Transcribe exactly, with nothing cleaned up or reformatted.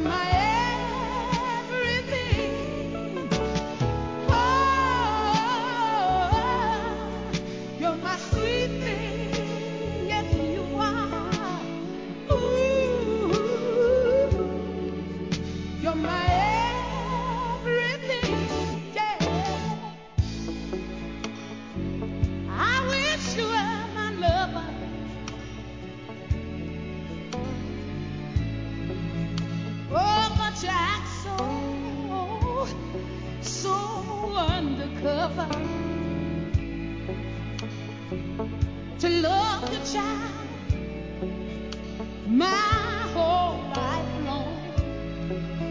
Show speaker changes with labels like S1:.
S1: my everything. Oh, you're my sweet thing. Yes, you are. Ooh, you're my everything. Yeah. I wish you were my lover. Oh, but you act so, so undercover. To love your child my whole life long.